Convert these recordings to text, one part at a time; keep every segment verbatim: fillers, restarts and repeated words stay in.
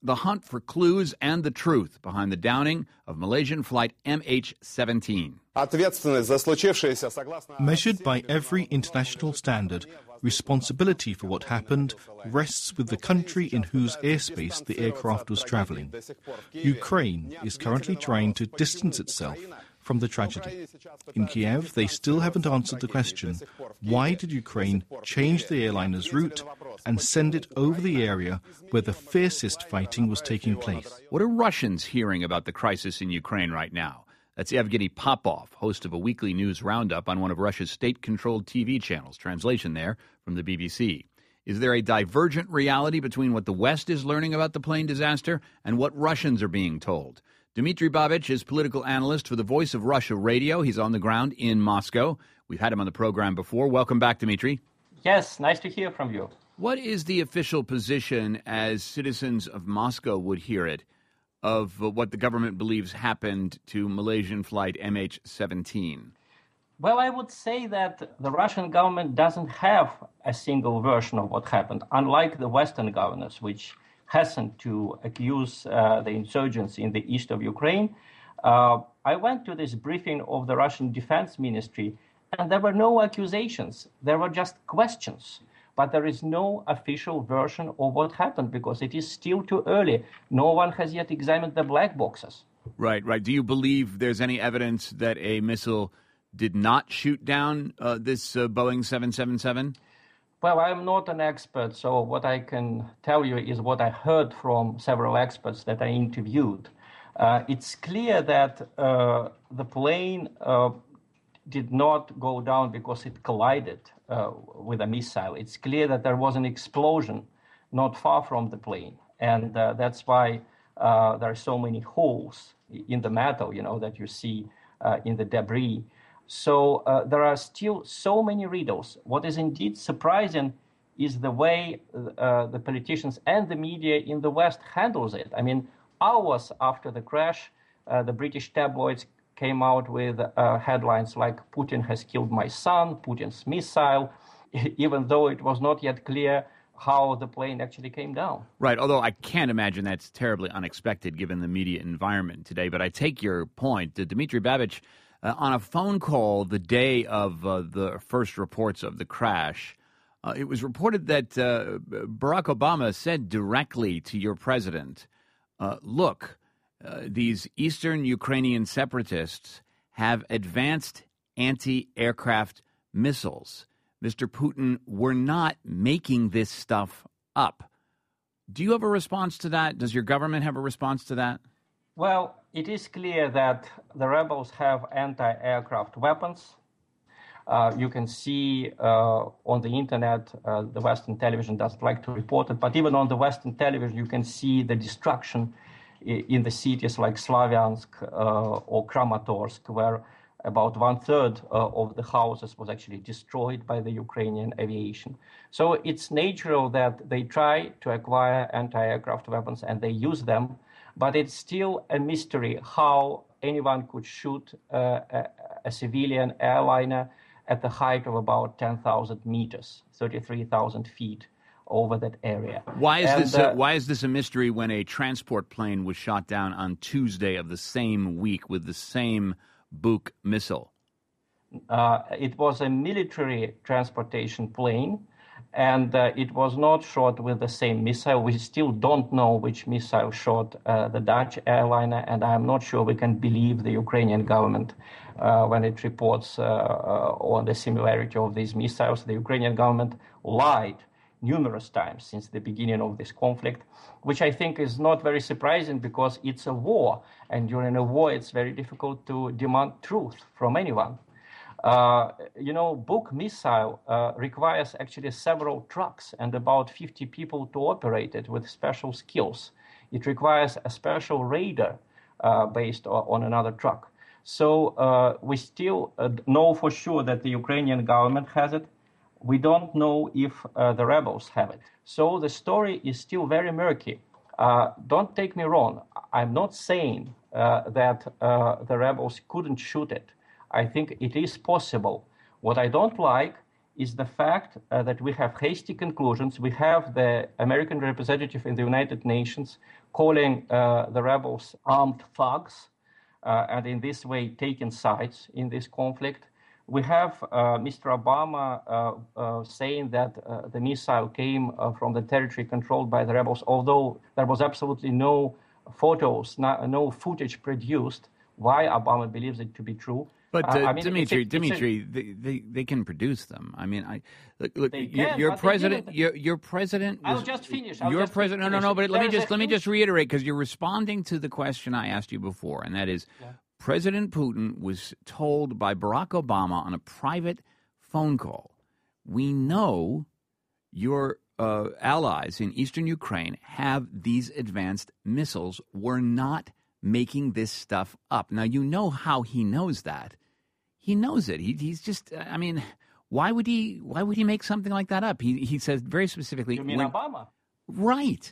the hunt for clues and the truth behind the downing of Malaysian flight M H seventeen. Measured by every international standard, responsibility for what happened rests with the country in whose airspace the aircraft was travelling. Ukraine is currently trying to distance itself from the tragedy. In Kiev, they still haven't answered the question, why did Ukraine change the airliner's route and send it over the area where the fiercest fighting was taking place? What are Russians hearing about the crisis in Ukraine right now? That's Evgeny Popov, host of a weekly news roundup on one of Russia's state-controlled T V channels. Translation there from the B B C. Is there a divergent reality between what the West is learning about the plane disaster and what Russians are being told? Dmitry Babich is political analyst for the Voice of Russia Radio. He's on the ground in Moscow. We've had him on the program before. Welcome back, Dmitry. Yes, nice to hear from you. What is the official position, as citizens of Moscow would hear it, of what the government believes happened to Malaysian flight M H seventeen? Well, I would say that the Russian government doesn't have a single version of what happened, unlike the Western governments, which hastened to accuse uh, the insurgents in the east of Ukraine. Uh, I went to this briefing of the Russian Defense Ministry, and there were no accusations. There were just questions. But there is no official version of what happened because it is still too early. No one has yet examined the black boxes. Right, right. Do you believe there's any evidence that a missile did not shoot down uh, this uh, Boeing seven seventy-seven? Well, I'm not an expert, so what I can tell you is what I heard from several experts that I interviewed. Uh, it's clear that uh, the plane uh, did not go down because it collided uh, with a missile. It's clear that there was an explosion not far from the plane, and uh, that's why uh, there are so many holes in the metal, you know, that you see uh, in the debris. So uh, there are still so many riddles. What is indeed surprising is the way uh, the politicians and the media in the West handles it. I mean, hours after the crash, uh, the British tabloids came out with uh, headlines like "Putin has killed my son," "Putin's missile," even though it was not yet clear how the plane actually came down. Right, although I can't imagine that's terribly unexpected given the media environment today. But I take your point. Dmitry Babich, uh, on a phone call the day of uh, the first reports of the crash, uh, it was reported that uh, Barack Obama said directly to your president, uh, look, Uh, these eastern Ukrainian separatists have advanced anti-aircraft missiles. Mister Putin, we're not making this stuff up. Do you have a response to that? Does your government have a response to that? Well, it is clear that the rebels have anti-aircraft weapons. Uh, you can see uh, on the internet, uh, the Western television doesn't like to report it, but even on the Western television, you can see the destruction in the cities like Slavyansk uh, or Kramatorsk, where about one third uh, of the houses was actually destroyed by the Ukrainian aviation. So it's natural that they try to acquire anti-aircraft weapons and they use them, but it's still a mystery how anyone could shoot uh, a, a civilian airliner at the height of about ten thousand meters, thirty-three thousand feet. Over that area. Why is and, this? Uh, a, why is this a mystery when a transport plane was shot down on Tuesday of the same week with the same Buk missile? Uh, it was a military transportation plane, and uh, it was not shot with the same missile. We still don't know which missile shot uh, the Dutch airliner, and I'm not sure we can believe the Ukrainian government uh, when it reports uh, uh, on the similarity of these missiles. The Ukrainian government lied numerous times since the beginning of this conflict, which I think is not very surprising because it's a war, and during a war it's very difficult to demand truth from anyone. Uh, you know, Buk missile uh, requires actually several trucks and about fifty people to operate it with special skills. It requires a special radar uh, based on another truck. So uh, we still uh, know for sure that the Ukrainian government has it. We don't know if uh, the rebels have it. So the story is still very murky. Uh, don't take me wrong. I'm not saying uh, that uh, the rebels couldn't shoot it. I think it is possible. What I don't like is the fact uh, that we have hasty conclusions. We have the American representative in the United Nations calling uh, the rebels armed thugs, uh, and in this way taking sides in this conflict. We have uh, Mister Obama uh, uh, saying that uh, the missile came uh, from the territory controlled by the rebels, although there was absolutely no photos, no, no footage produced. Why Obama believes it to be true. But uh, uh, I mean, Dimitri, it's a, it's Dimitri, a, they, they they can produce them. I mean, I look, look They your, can, your but they president, didn't. your your president. I'll was- just finish. I'll your just president. No, no, finish. no. But let me There is just a let me huge- just reiterate because you're responding to the question I asked you before, and that is, Yeah. President Putin was told by Barack Obama on a private phone call, "We know your uh, allies in eastern Ukraine have these advanced missiles. We're not making this stuff up." Now, you know how he knows that. He knows it. He, he's just, I mean, why would he Why would he make something like that up? He he says very specifically. You mean when- Obama? Right.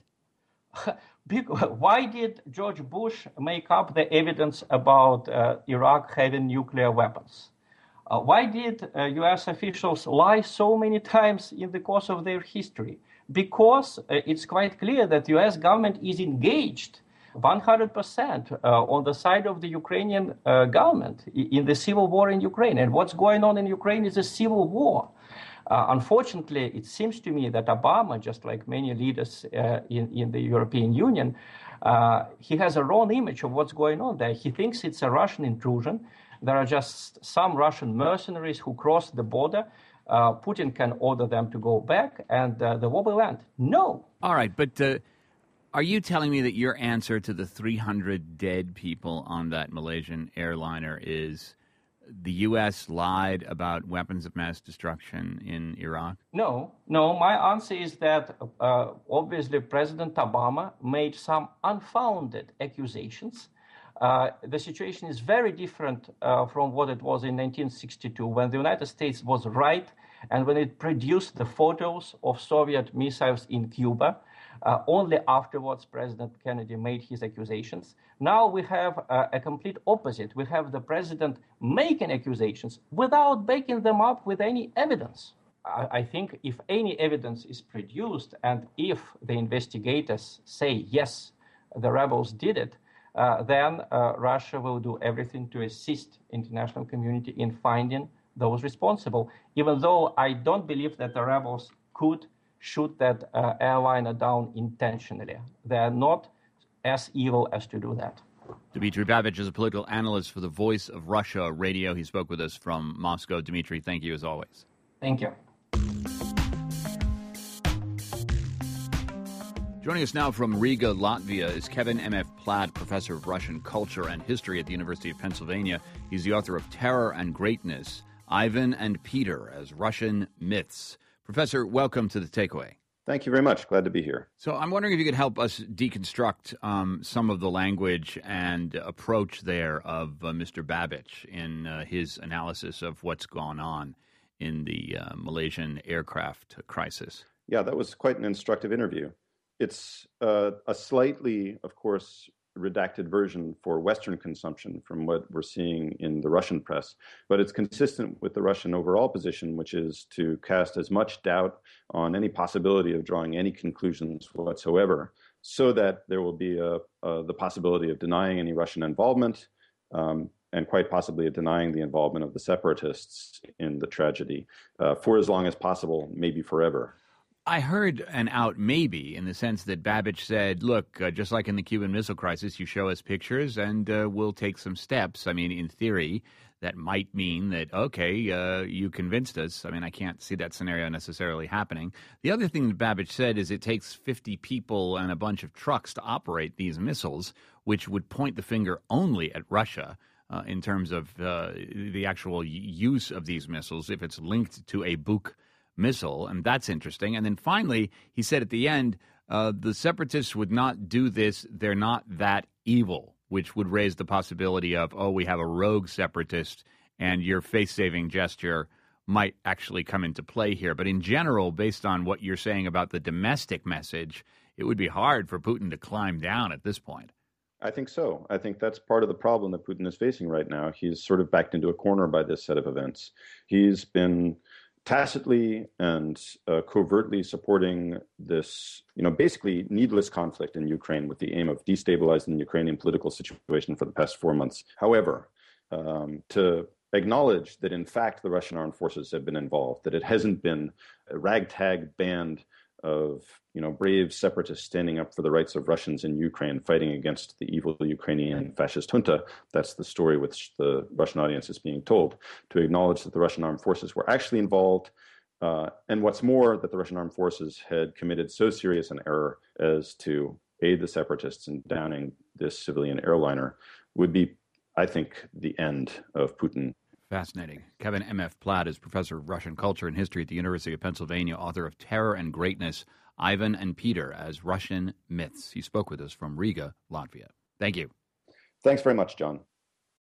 Bec- Why did George Bush make up the evidence about uh, Iraq having nuclear weapons? Uh, why did uh, U S officials lie so many times in the course of their history? Because uh, it's quite clear that the U S government is engaged one hundred percent uh, on the side of the Ukrainian uh, government i- in the civil war in Ukraine. And what's going on in Ukraine is a civil war. Uh, unfortunately, it seems to me that Obama, just like many leaders uh, in, in the European Union, uh, he has a wrong image of what's going on there. He thinks it's a Russian intrusion. There are just some Russian mercenaries who cross the border. Uh, Putin can order them to go back, and uh, the war will end. No. All right, but uh, are you telling me that your answer to the three hundred dead people on that Malaysian airliner is the U S lied about weapons of mass destruction in Iraq? No, no. My answer is that uh, obviously President Obama made some unfounded accusations. Uh, the situation is very different uh, from what it was in nineteen sixty-two, when the United States was right and when it produced the photos of Soviet missiles in Cuba. Uh, only afterwards, President Kennedy made his accusations. Now we have uh, a complete opposite. We have the president making accusations without backing them up with any evidence. I, I think if any evidence is produced and if the investigators say, yes, the rebels did it, uh, then uh, Russia will do everything to assist international community in finding those responsible, even though I don't believe that the rebels could shoot that uh, airliner down intentionally. They are not as evil as to do that. Dmitry Babich is a political analyst for the Voice of Russia radio. He spoke with us from Moscow. Dmitry, thank you as always. Thank you. Joining us now from Riga, Latvia, is Kevin M F Platt, professor of Russian culture and history at the University of Pennsylvania. He's the author of Terror and Greatness, Ivan and Peter as Russian Myths. Professor, welcome to The Takeaway. Thank you very much. Glad to be here. So I'm wondering if you could help us deconstruct um, some of the language and approach there of uh, Mister Babich in uh, his analysis of what's gone on in the uh, Malaysian aircraft crisis. Yeah, that was quite an instructive interview. It's uh, a slightly, of course, redacted version for Western consumption from what we're seeing in the Russian press, but it's consistent with the Russian overall position, which is to cast as much doubt on any possibility of drawing any conclusions whatsoever, so that there will be a, a, the possibility of denying any Russian involvement, um, and quite possibly of denying the involvement of the separatists in the tragedy uh, for as long as possible, maybe forever. I heard an out maybe in the sense that Babich said, look, uh, just like in the Cuban Missile Crisis, you show us pictures and uh, we'll take some steps. I mean, in theory, that might mean that, okay, uh, you convinced us. I mean, I can't see that scenario necessarily happening. The other thing that Babich said is it takes fifty people and a bunch of trucks to operate these missiles, which would point the finger only at Russia uh, in terms of uh, the actual use of these missiles if it's linked to a Buk missile, and that's interesting. And then finally, he said at the end, uh, the separatists would not do this. They're not that evil, which would raise the possibility of, oh, we have a rogue separatist, and your face-saving gesture might actually come into play here. But in general, based on what you're saying about the domestic message, it would be hard for Putin to climb down at this point. I think so. I think that's part of the problem that Putin is facing right now. He's sort of backed into a corner by this set of events. He's been tacitly and uh, covertly supporting this, you know, basically needless conflict in Ukraine with the aim of destabilizing the Ukrainian political situation for the past four months. However, um, to acknowledge that, in fact, the Russian armed forces have been involved, that it hasn't been a ragtag band of, you know, brave separatists standing up for the rights of Russians in Ukraine, fighting against the evil Ukrainian fascist junta. That's the story which the Russian audience is being told. To acknowledge that the Russian armed forces were actually involved, uh, and what's more, that the Russian armed forces had committed so serious an error as to aid the separatists in downing this civilian airliner, would be, I think, the end of Putin. Fascinating. Kevin M F. Platt is professor of Russian culture and history at the University of Pennsylvania, author of Terror and Greatness, Ivan and Peter as Russian Myths. He spoke with us from Riga, Latvia. Thank you. Thanks very much, John.